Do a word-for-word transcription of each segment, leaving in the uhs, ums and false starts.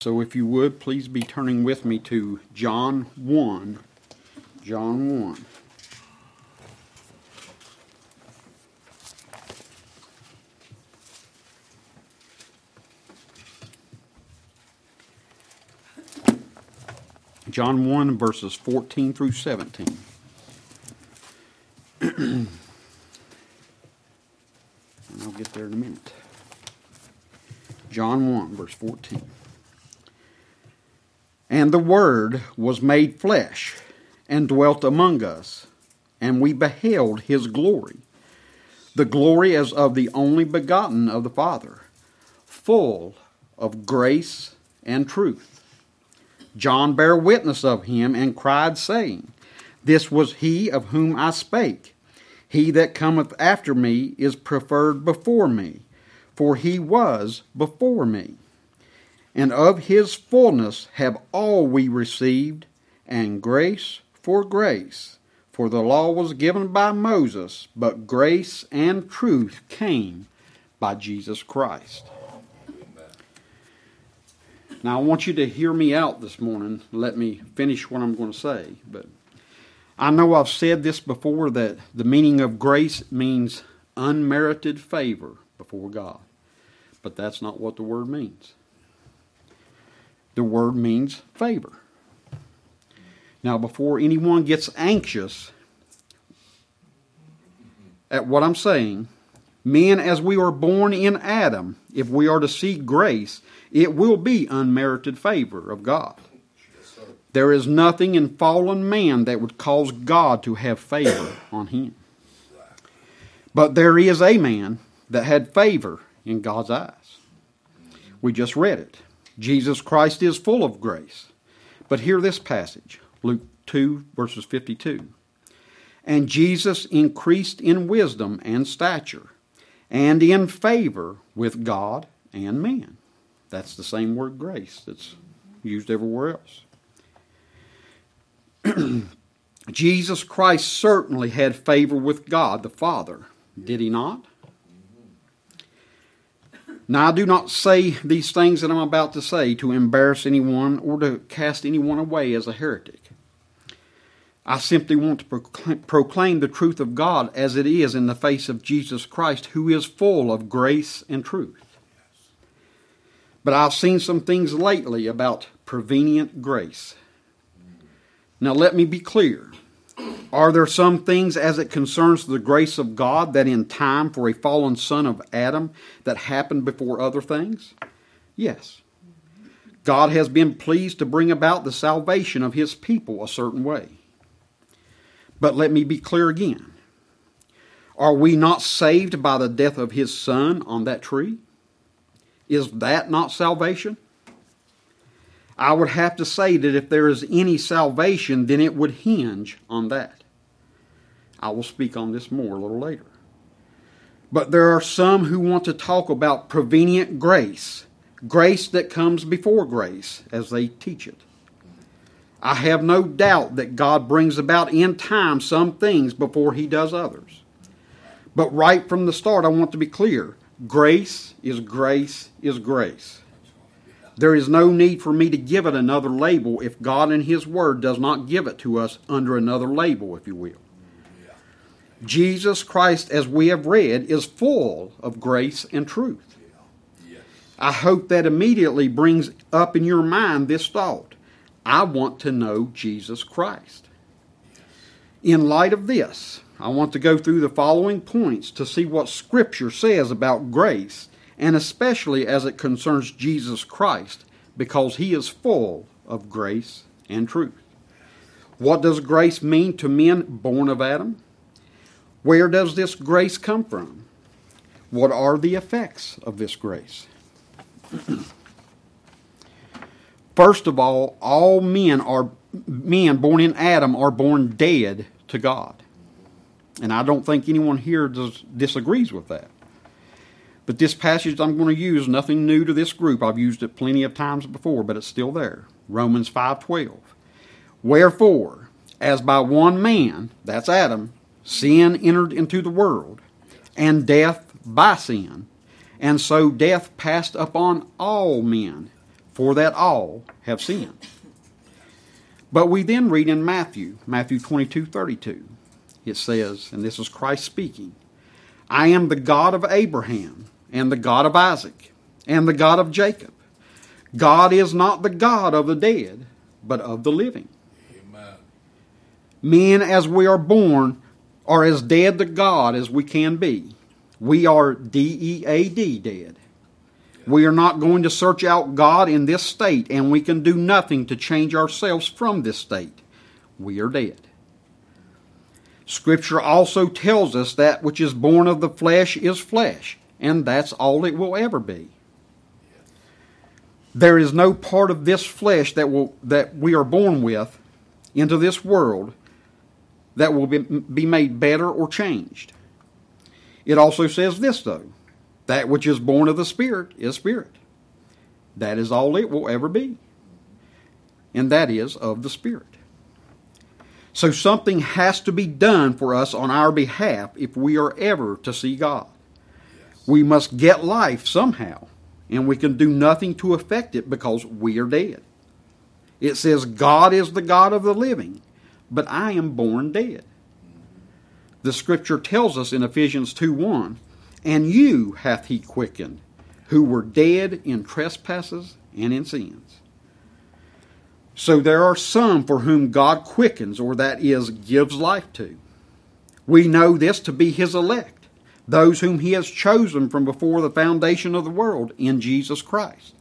So if you would, please be turning with me to John one. John one. John one, verses fourteen through seventeen. And I'll get there in a minute. John one, verse fourteen. And the Word was made flesh, and dwelt among us, and we beheld his glory, the glory as of the only begotten of the Father, full of grace and truth. John bare witness of him, and cried, saying, This was he of whom I spake. He that cometh after me is preferred before me, for he was before me. And of his fullness have all we received, and grace for grace. For the law was given by Moses, but grace and truth came by Jesus Christ. Now I want you to hear me out this morning. Let me finish what I'm going to say. But I know I've said this before, that the meaning of grace means unmerited favor before God. But that's not what the word means. The word means favor. Now, before anyone gets anxious at what I'm saying, men, as we are born in Adam, if we are to see grace, it will be unmerited favor of God. There is nothing in fallen man that would cause God to have favor on him. But there is a man that had favor in God's eyes. We just read it. Jesus Christ is full of grace. But hear this passage, Luke two, verses fifty-two. And Jesus increased in wisdom and stature, and in favor with God and man. That's the same word grace that's used everywhere else. Jesus Christ certainly had favor with God the Father, did he not? Now, I do not say these things that I'm about to say to embarrass anyone or to cast anyone away as a heretic. I simply want to proclaim the truth of God as it is in the face of Jesus Christ, who is full of grace and truth. But I've seen some things lately about prevenient grace. Now, let me be clear. Are there some things as it concerns the grace of God that in time for a fallen son of Adam that happened before other things? Yes. God has been pleased to bring about the salvation of his people a certain way. But let me be clear again. Are we not saved by the death of his son on that tree? Is that not salvation? I would have to say that if there is any salvation, then it would hinge on that. I will speak on this more a little later. But there are some who want to talk about prevenient grace, grace that comes before grace, as they teach it. I have no doubt that God brings about in time some things before he does others. But right from the start, I want to be clear. Grace is grace is grace. There is no need for me to give it another label if God in his word does not give it to us under another label, if you will. Jesus Christ, as we have read, is full of grace and truth. I hope that immediately brings up in your mind this thought. I want to know Jesus Christ. In light of this, I want to go through the following points to see what Scripture says about grace, and especially as it concerns Jesus Christ, because he is full of grace and truth. What does grace mean to men born of Adam? Where does this grace come from? What are the effects of this grace? First of all, all men are men born in Adam are born dead to God. And I don't think anyone here does, disagrees with that. But this passage I'm going to use, nothing new to this group. I've used it plenty of times before, but it's still there. Romans five twelve. Wherefore, as by one man, that's Adam, sin entered into the world, and death by sin, and so death passed upon all men, for that all have sinned. But we then read in Matthew, Matthew twenty-two thirty-two, it says, and this is Christ speaking, I am the God of Abraham, and the God of Isaac, and the God of Jacob. God is not the God of the dead, but of the living. Amen. Men, as we are born, are as dead to God as we can be. We are D E A D, dead. We are not going to search out God in this state, and we can do nothing to change ourselves from this state. We are dead. Scripture also tells us that which is born of the flesh is flesh, and that's all it will ever be. There is no part of this flesh that will that we are born with into this world that will be, be made better or changed. It also says this, though. That which is born of the Spirit is spirit. That is all it will ever be. And that is of the Spirit. So something has to be done for us on our behalf if we are ever to see God. Yes. We must get life somehow, and we can do nothing to affect it because we are dead. It says God is the God of the living, but I am born dead. The Scripture tells us in Ephesians two one, and you hath he quickened, who were dead in trespasses and in sins. So there are some for whom God quickens, or that is, gives life to. We know this to be his elect, those whom he has chosen from before the foundation of the world in Jesus Christ.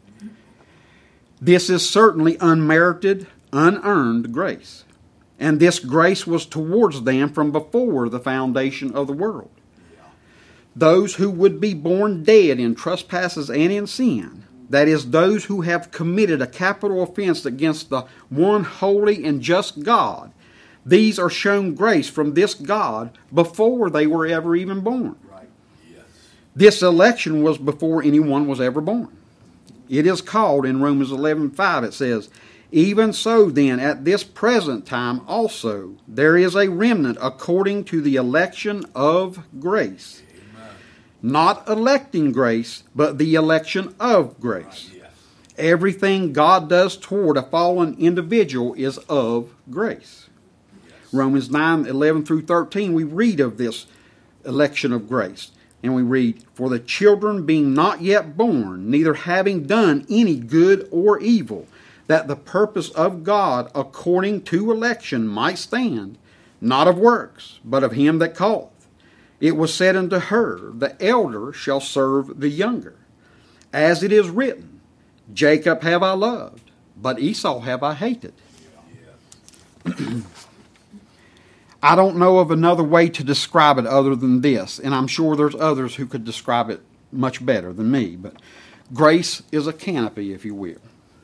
This is certainly unmerited, unearned grace. And this grace was towards them from before the foundation of the world. Those who would be born dead in trespasses and in sin, that is, those who have committed a capital offense against the one holy and just God, these are shown grace from this God before they were ever even born. Right. Yes. This election was before anyone was ever born. It is called in Romans eleven five, it says, even so then, at this present time also, there is a remnant according to the election of grace. Not electing grace, but the election of grace. Right, yes. Everything God does toward a fallen individual is of grace. Yes. Romans nine eleven through thirteen, we read of this election of grace. And we read, for the children being not yet born, neither having done any good or evil, that the purpose of God according to election might stand, not of works, but of him that calleth. It was said unto her, the elder shall serve the younger. As it is written, Jacob have I loved, but Esau have I hated. I don't know of another way to describe it other than this, and I'm sure there's others who could describe it much better than me, but grace is a canopy, if you will.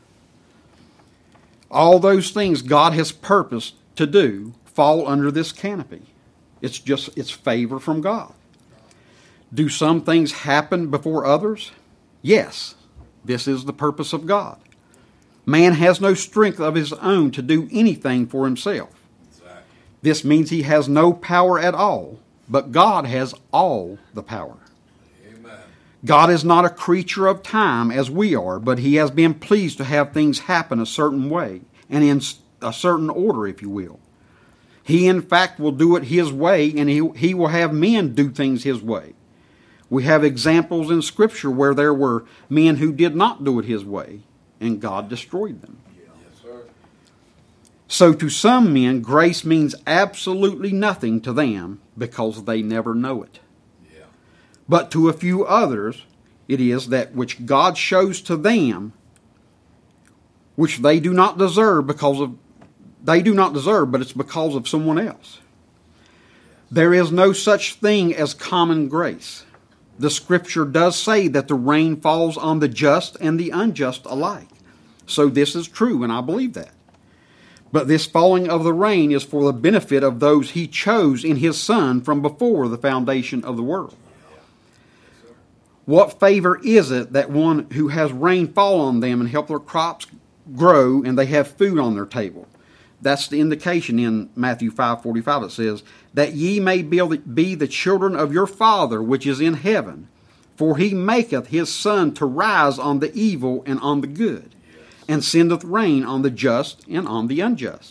All those things God has purposed to do fall under this canopy. It's just, it's favor from God. Do some things happen before others? Yes, this is the purpose of God. Man has no strength of his own to do anything for himself. Exactly. This means he has no power at all, but God has all the power. Amen. God is not a creature of time as we are, but he has been pleased to have things happen a certain way, and in a certain order, if you will. He, in fact, will do it his way, and he, he will have men do things his way. We have examples in Scripture where there were men who did not do it his way, and God destroyed them. Yes, sir. So to some men, grace means absolutely nothing to them because they never know it. Yeah. But to a few others, it is that which God shows to them, which they do not deserve because of They do not deserve, but it's because of someone else. There is no such thing as common grace. The Scripture does say that the rain falls on the just and the unjust alike. So this is true, and I believe that. But this falling of the rain is for the benefit of those he chose in his Son from before the foundation of the world. What favor is it that one who has rain fall on them and help their crops grow and they have food on their table? That's the indication in Matthew five forty-five. It says, that ye may be the children of your Father which is in heaven, for he maketh his sun to rise on the evil and on the good, yes. and sendeth rain on the just and on the unjust.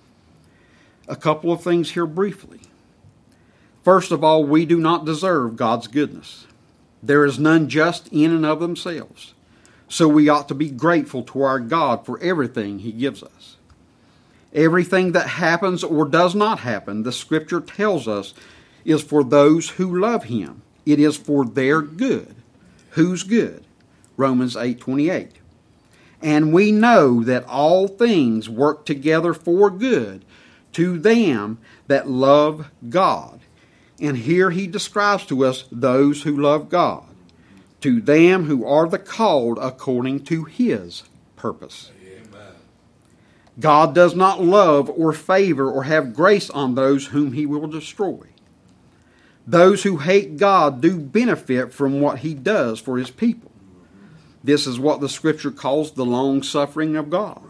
A couple of things here briefly. First of all, we do not deserve God's goodness. There is none just in and of themselves. So we ought to be grateful to our God for everything He gives us. Everything that happens or does not happen, the Scripture tells us, is for those who love Him. It is for their good. Whose good? Romans eight twenty-eight. And we know that all things work together for good to them that love God. And here he describes to us those who love God. To them who are the called according to His purpose. Amen. God does not love or favor or have grace on those whom He will destroy. Those who hate God do benefit from what He does for His people. This is what the Scripture calls the long-suffering of God.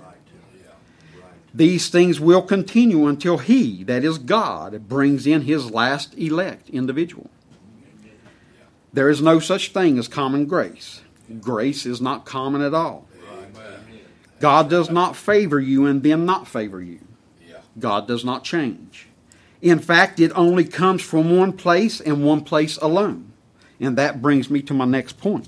These things will continue until He, that is God, brings in His last elect individual. There is no such thing as common grace. Grace is not common at all. God does not favor you and then not favor you. God does not change. In fact, it only comes from one place and one place alone. And that brings me to my next point.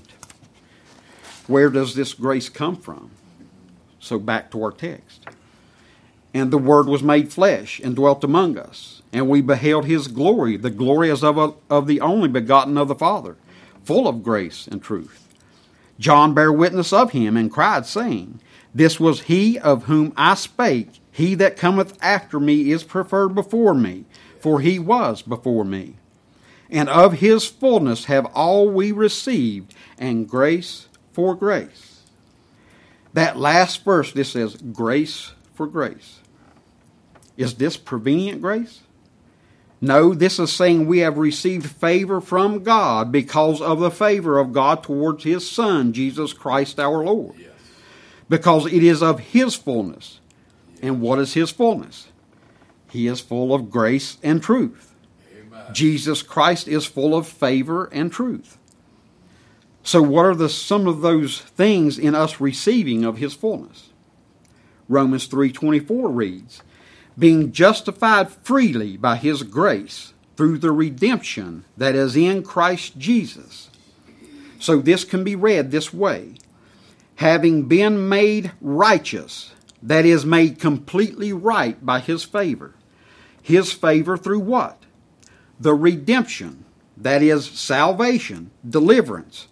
Where does this grace come from? So back to our text. And the Word was made flesh and dwelt among us. And we beheld His glory, the glory as of, a, of the only begotten of the Father, full of grace and truth. John bare witness of Him, and cried, saying, This was He of whom I spake. He that cometh after me is preferred before me, for He was before me. And of His fullness have all we received, and grace for grace. That last verse, this says, grace for grace. Is this prevenient grace? No, this is saying we have received favor from God because of the favor of God towards His Son, Jesus Christ our Lord. Yes. Because it is of His fullness. And what is His fullness? He is full of grace and truth. Amen. Jesus Christ is full of favor and truth. So what are the some of those things in us receiving of His fullness? Romans three twenty-four reads, Being justified freely by His grace through the redemption that is in Christ Jesus. So this can be read this way. Having been made righteous, that is made completely right by His favor. His favor through what? The redemption, that is salvation, deliverance,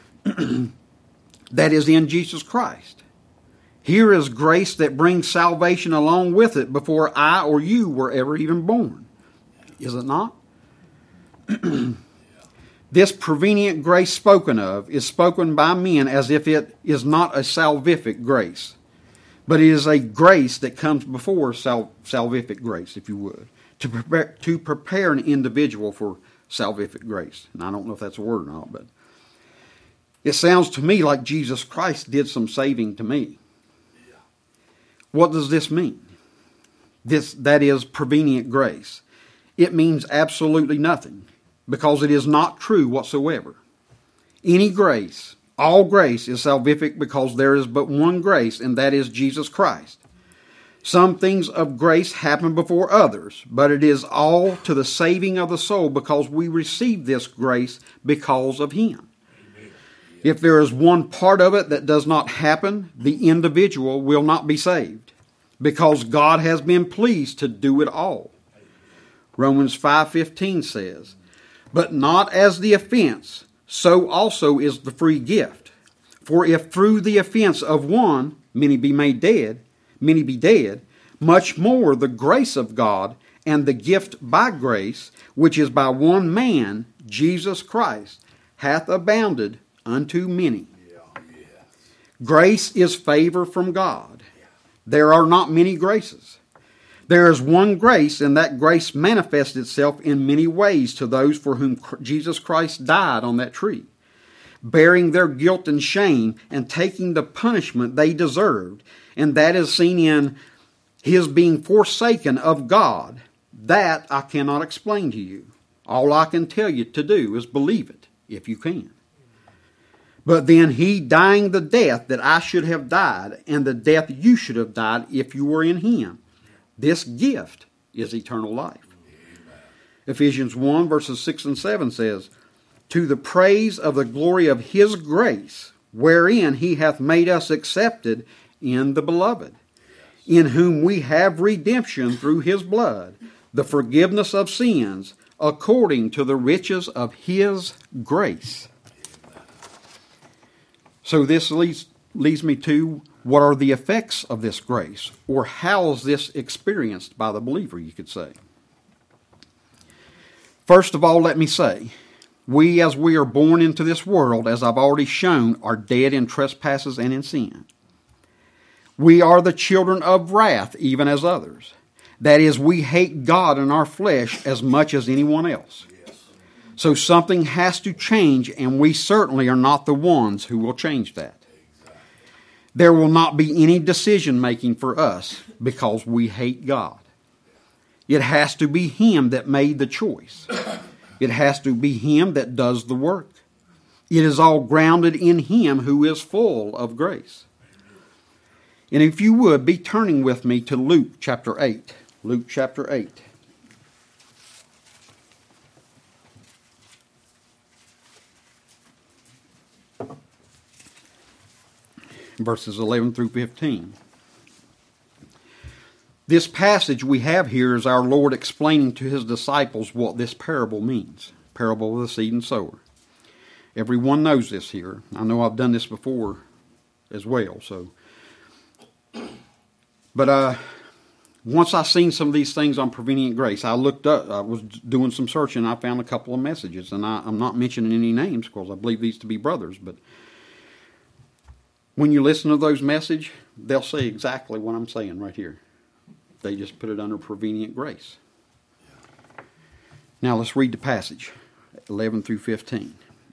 that is in Jesus Christ. Here is grace that brings salvation along with it before I or you were ever even born. Is it not? This prevenient grace spoken of is spoken by men as if it is not a salvific grace, but it is a grace that comes before sal- salvific grace, if you would, to prepare, to prepare an individual for salvific grace. And I don't know if that's a word or not, but it sounds to me like Jesus Christ did some saving to me. What does this mean? This, that is prevenient grace. It means absolutely nothing because it is not true whatsoever. Any grace, all grace is salvific because there is but one grace, and that is Jesus Christ. Some things of grace happen before others, but it is all to the saving of the soul because we receive this grace because of Him. If there is one part of it that does not happen, the individual will not be saved because God has been pleased to do it all. Romans five fifteen says, But not as the offense, so also is the free gift. For if through the offense of one many be made dead, many be dead, much more the grace of God and the gift by grace, which is by one man, Jesus Christ, hath abounded unto many. Grace is favor from God. There are not many graces. There is one grace, and that grace manifests itself in many ways to those for whom Jesus Christ died on that tree, bearing their guilt and shame and taking the punishment they deserved. And that is seen in His being forsaken of God. That I cannot explain to you. All I can tell you to do is believe it, if you can. But then he dying the death that I should have died, and the death you should have died if you were in him. This gift is eternal life. Amen. Ephesians one verses six and seven says, to the praise of the glory of his grace, wherein he hath made us accepted in the beloved, in whom we have redemption through his blood, the forgiveness of sins, according to the riches of his grace. So this leads, leads me to, what are the effects of this grace? Or how is this experienced by the believer, you could say? First of all, let me say, we as we are born into this world, as I've already shown, are dead in trespasses and in sin. We are the children of wrath, even as others. That is, we hate God in our flesh as much as anyone else. So something has to change, and we certainly are not the ones who will change that. There will not be any decision making for us because we hate God. It has to be him that made the choice. It has to be him that does the work. It is all grounded in him who is full of grace. And if you would, be turning with me to Luke chapter eight. Luke chapter eight. Verses eleven through fifteen. This passage we have here is our Lord explaining to his disciples what this parable means. Parable of the seed and sower. Everyone knows this here. I know I've done this before as well. So, But uh, once I seen some of these things on Prevenient Grace, I looked up, I was doing some searching, and I found a couple of messages. And I, I'm not mentioning any names because I believe these to be brothers, but when you listen to those messages, they'll say exactly what I'm saying right here. They just put it under Prevenient Grace. Now let's read the passage, eleven through fifteen.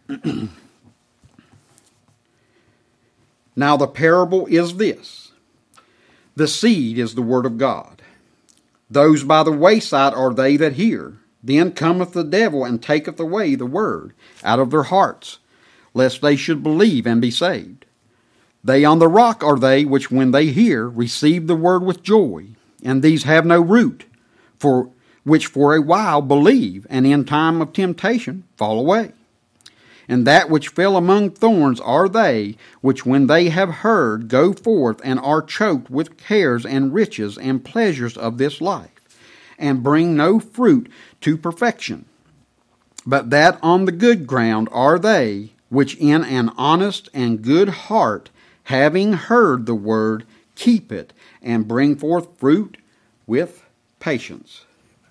Now the parable is this. The seed is the word of God. Those by the wayside are they that hear. Then cometh the devil and taketh away the word out of their hearts, lest they should believe and be saved. They on the rock are they which when they hear receive the word with joy, and these have no root, for which for a while believe, and in time of temptation fall away. And that which fell among thorns are they which when they have heard go forth and are choked with cares and riches and pleasures of this life, and bring no fruit to perfection. But that on the good ground are they which in an honest and good heart, having heard the word, keep it, and bring forth fruit with patience.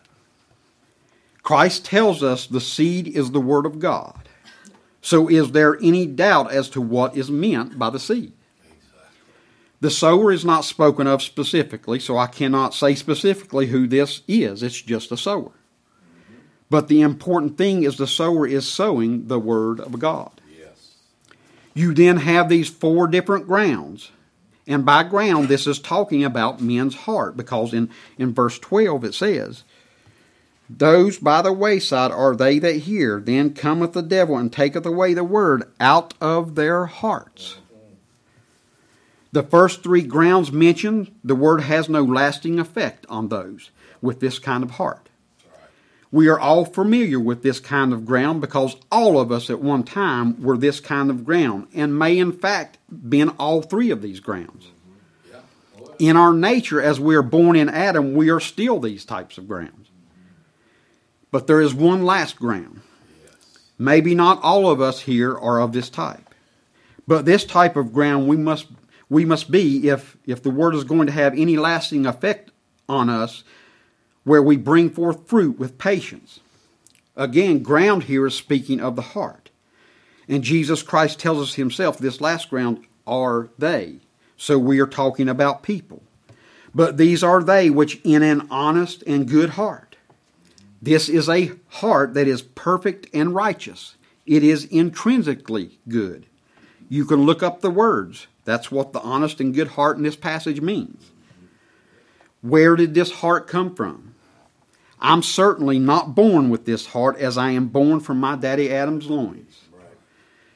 Christ tells us the seed is the word of God. So is there any doubt as to what is meant by the seed? The sower is not spoken of specifically, so I cannot say specifically who this is. It's just a sower. But the important thing is the sower is sowing the word of God. Yes. You then have these four different grounds. And by ground, this is talking about men's heart, because in, in verse twelve it says, those by the wayside are they that hear, then cometh the devil and taketh away the word out of their hearts. The first three grounds mentioned, the word has no lasting effect on those with this kind of heart. We are all familiar with this kind of ground because all of us at one time were this kind of ground, and may in fact been all three of these grounds. In our nature, as we are born in Adam, we are still these types of grounds. But there is one last ground. Maybe not all of us here are of this type. But this type of ground we must we must be if, if the word is going to have any lasting effect on us, where we bring forth fruit with patience. Again, ground here is speaking of the heart. And Jesus Christ tells us himself this last ground are they. So we are talking about people. But these are they which in an honest and good heart. This is a heart that is perfect and righteous. It is intrinsically good. You can look up the words. That's what the honest and good heart in this passage means. Where did this heart come from? I'm certainly not born with this heart as I am born from my daddy Adam's loins.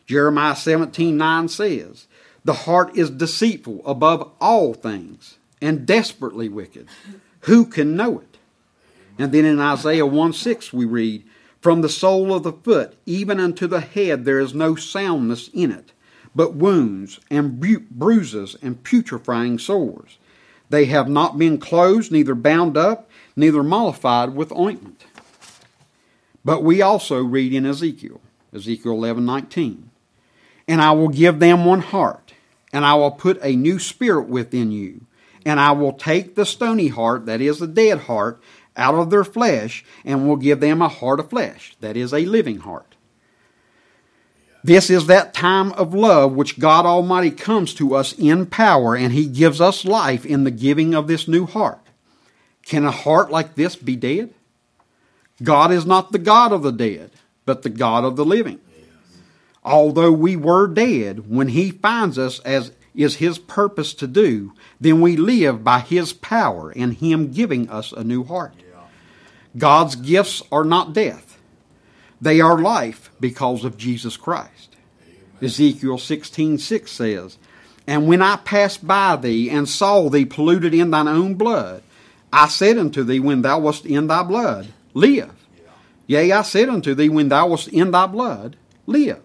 Jeremiah seventeen nine says, the heart is deceitful above all things and desperately wicked. Who can know it? And then in Isaiah one six we read, from the sole of the foot even unto the head there is no soundness in it, but wounds and bu- bruises and putrefying sores. They have not been closed, neither bound up, neither mollified with ointment. But we also read in Ezekiel, Ezekiel eleven nineteen, and I will give them one heart, and I will put a new spirit within you, and I will take the stony heart, that is a dead heart, out of their flesh, and will give them a heart of flesh, that is a living heart. This is that time of love which God Almighty comes to us in power, and He gives us life in the giving of this new heart. Can a heart like this be dead? God is not the God of the dead, but the God of the living. Yes. Although we were dead, when He finds us, as is His purpose to do, then we live by His power and Him giving us a new heart. Yeah. God's gifts are not death. They are life because of Jesus Christ. Amen. Ezekiel sixteen six says, and when I passed by thee and saw thee polluted in thine own blood, I said unto thee when thou wast in thy blood, live. Yeah. Yea, I said unto thee, when thou wast in thy blood, live.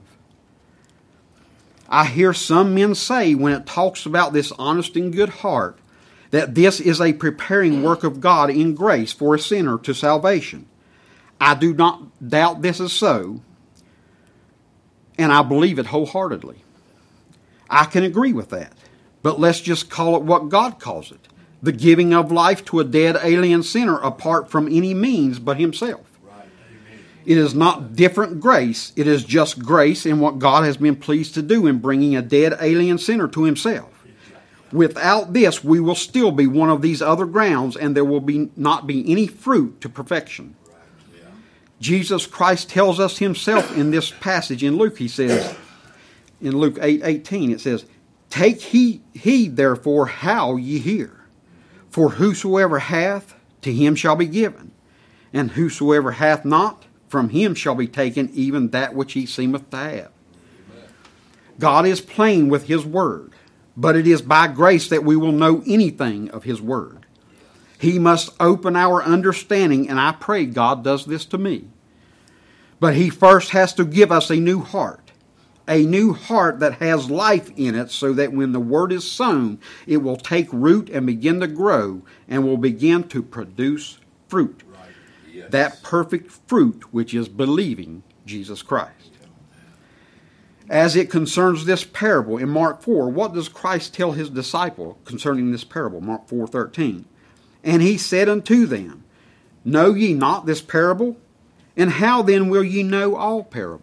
I hear some men say, when it talks about this honest and good heart, that this is a preparing work of God in grace for a sinner to salvation. I do not doubt this is so, and I believe it wholeheartedly. I can agree with that, but let's just call it what God calls it. The giving of life to a dead alien sinner apart from any means but Himself. Right. It is not different grace. It is just grace in what God has been pleased to do in bringing a dead alien sinner to Himself. Exactly. Without this, we will still be one of these other grounds, and there will be not be any fruit to perfection. Right. Yeah. Jesus Christ tells us Himself in this passage in Luke. He says, in Luke eight eighteen, it says, take heed, heed therefore how ye hear. For whosoever hath, to him shall be given. And whosoever hath not, from him shall be taken even that which he seemeth to have. Amen. God is plain with His word, but it is by grace that we will know anything of His word. He must open our understanding, and I pray God does this to me. But He first has to give us a new heart. A new heart that has life in it, so that when the word is sown, it will take root and begin to grow and will begin to produce fruit. Right. Yes. That perfect fruit which is believing Jesus Christ. As it concerns this parable in Mark four, what does Christ tell His disciple concerning this parable? Mark four thirteen. And He said unto them, know ye not this parable? And how then will ye know all parables?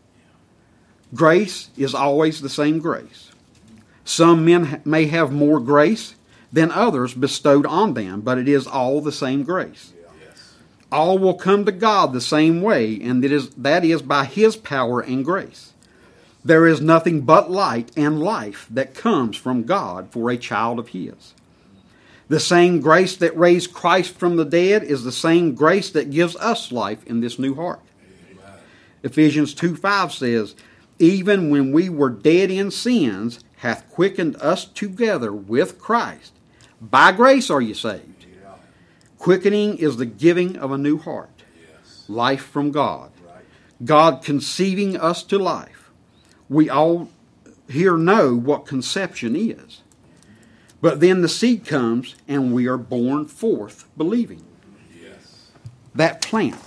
Grace is always the same grace. Some men may have more grace than others bestowed on them, but it is all the same grace. Yes. All will come to God the same way, and that is, that is by His power and grace. There is nothing but light and life that comes from God for a child of His. The same grace that raised Christ from the dead is the same grace that gives us life in this new heart. Amen. Ephesians two five says, even when we were dead in sins, hath quickened us together with Christ. By grace are you saved. Yeah. Quickening is the giving of a new heart. Yes. Life from God. Right. God conceiving us to life. We all here know what conception is. But then the seed comes and we are born forth believing. Yes. That plant,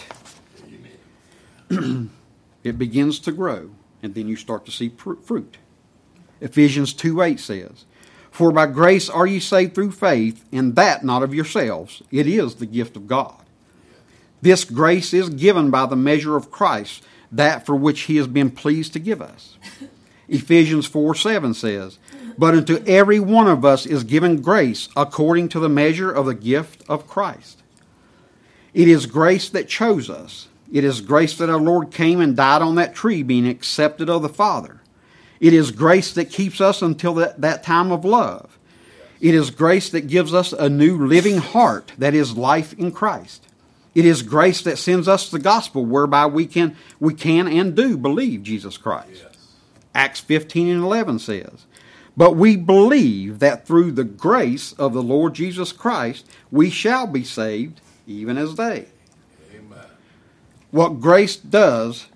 it begins to grow. And then you start to see fruit. Ephesians two eight says, for by grace are ye saved through faith, and that not of yourselves. It is the gift of God. This grace is given by the measure of Christ, that for which He has been pleased to give us. Ephesians four seven says, but unto every one of us is given grace according to the measure of the gift of Christ. It is grace that chose us. It is grace that our Lord came and died on that tree, being accepted of the Father. It is grace that keeps us until that, that time of love. It is grace that gives us a new living heart that is life in Christ. It is grace that sends us the gospel whereby we can we can and do believe Jesus Christ. Yes. Acts fifteen and eleven says, "But we believe that through the grace of the Lord Jesus Christ, we shall be saved, even as they." Amen. What grace does,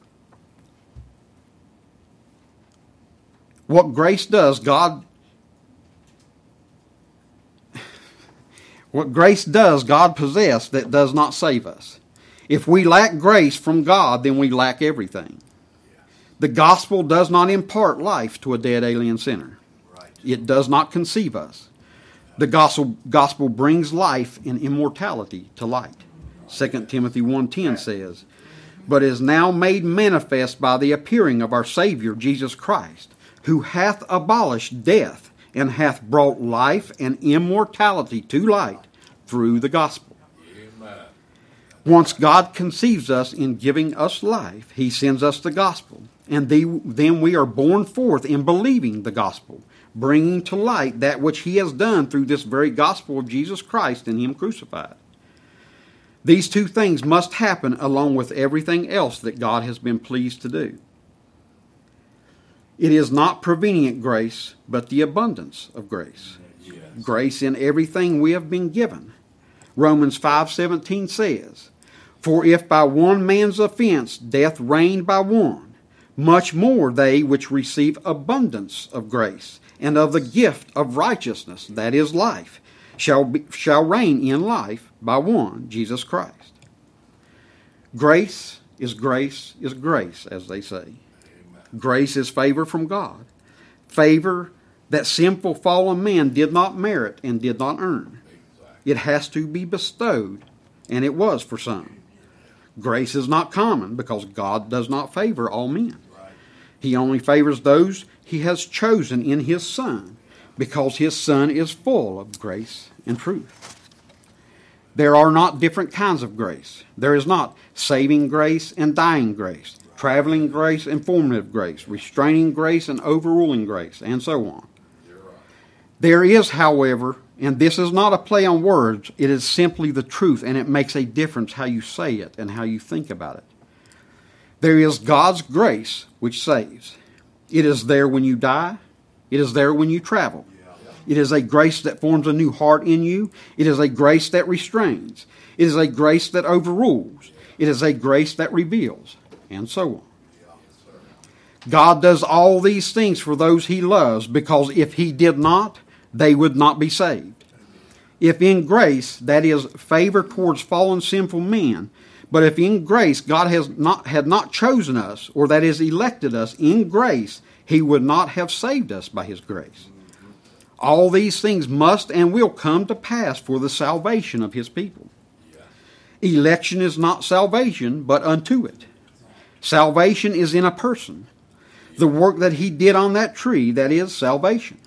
what grace does, God, what grace does, God possess that does not save us. If we lack grace from God, then we lack everything. The gospel does not impart life to a dead alien sinner. Right. It does not conceive us. The gospel, gospel brings life and immortality to light. Second Timothy one ten says, "But is now made manifest by the appearing of our Savior Jesus Christ, who hath abolished death, and hath brought life and immortality to light through the gospel." Amen. Once God conceives us in giving us life, He sends us the gospel. And the, then we are born forth in believing the gospel, bringing to light that which He has done through this very gospel of Jesus Christ and Him crucified. These two things must happen along with everything else that God has been pleased to do. It is not prevenient grace, but the abundance of grace. Yes. Grace in everything we have been given. Romans five seventeen says, "For if by one man's offense death reigned by one, much more they which receive abundance of grace and of the gift of righteousness, that is life, shall be, shall reign in life by one, Jesus Christ." Grace is grace is grace, as they say. Amen. Grace is favor from God. Favor that sinful fallen man did not merit and did not earn. Exactly. It has to be bestowed, and it was for some. Grace is not common because God does not favor all men. Right. He only favors those He has chosen in His Son, because His Son is full of grace and truth. There are not different kinds of grace. There is not saving grace and dying grace, traveling grace and formative grace, restraining grace and overruling grace, and so on. You're right. There is, however, and this is not a play on words, it is simply the truth, and it makes a difference how you say it and how you think about it. There is God's grace which saves. It is there when you die. It is there when you travel. It is a grace that forms a new heart in you. It is a grace that restrains. It is a grace that overrules. It is a grace that reveals, and so on. God does all these things for those He loves, because if He did not, they would not be saved. If in grace, that is, favor towards fallen sinful men, but if in grace God has not had not chosen us, or that is, elected us in grace, He would not have saved us by His grace. All these things must and will come to pass for the salvation of His people. Election is not salvation, but unto it. Salvation is in a person. The work that He did on that tree, that is salvation.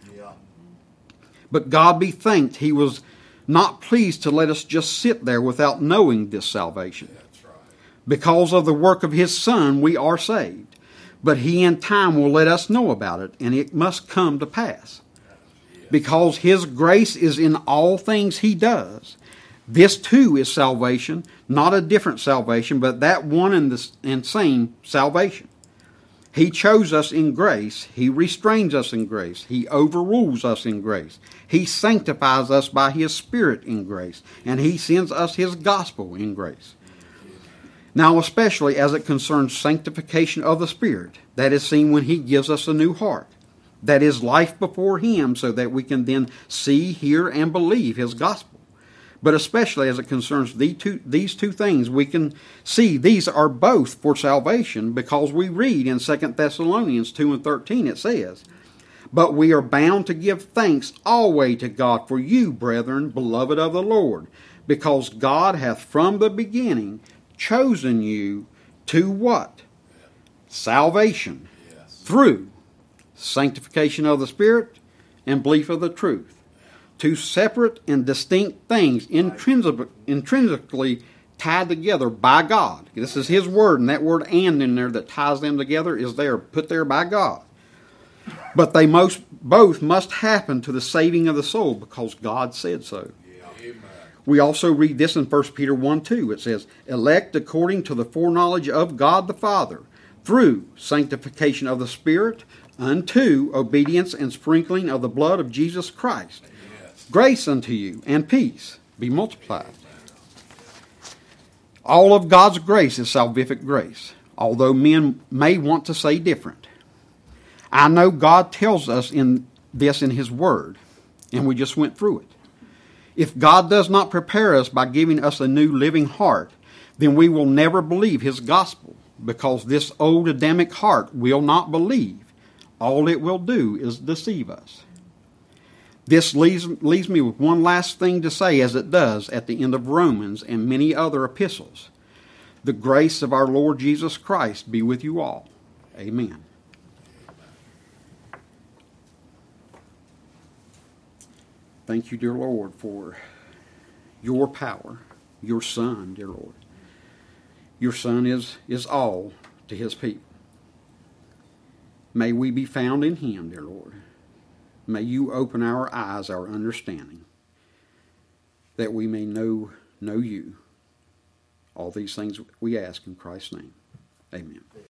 But God be thanked, He was not pleased to let us just sit there without knowing this salvation. That's right. Because of the work of His Son, we are saved. But He in time will let us know about it, and it must come to pass. Because His grace is in all things He does. This too is salvation, not a different salvation, but that one and the and same salvation. He chose us in grace. He restrains us in grace. He overrules us in grace. He sanctifies us by His Spirit in grace. And He sends us His gospel in grace. Now, especially as it concerns sanctification of the Spirit, that is seen when He gives us a new heart. That is life before Him, so that we can then see, hear, and believe His gospel. But especially as it concerns the two, these two things, we can see these are both for salvation, because we read in Second Thessalonians two and thirteen, it says, "But we are bound to give thanks always to God for you, brethren, beloved of the Lord, because God hath from the beginning chosen you to" what? Salvation. Yes. Through sanctification of the Spirit and belief of the truth. Two separate and distinct things, intrinsic, intrinsically tied together by God. This is His word, and that word "and" in there that ties them together is there, put there by God. But they most both must happen to the saving of the soul, because God said so. Yeah. Amen. We also read this in First Peter one two. It says, "Elect according to the foreknowledge of God the Father, through sanctification of the Spirit, unto obedience and sprinkling of the blood of Jesus Christ. Yes. Grace unto you and peace be multiplied. All of God's grace is salvific grace, although men may want to say different. I know God tells us in this in His Word, and we just went through it. If God does not prepare us by giving us a new living heart, then we will never believe His gospel, because this old Adamic heart will not believe. All it will do is deceive us. This leaves, leaves me with one last thing to say, as it does at the end of Romans and many other epistles. The grace of our Lord Jesus Christ be with you all. Amen. Thank you, dear Lord, for your power, your Son, dear Lord. Your Son is, is all to His people. May we be found in Him, dear Lord. May you open our eyes, our understanding, that we may know, know you. All these things we ask in Christ's name. Amen.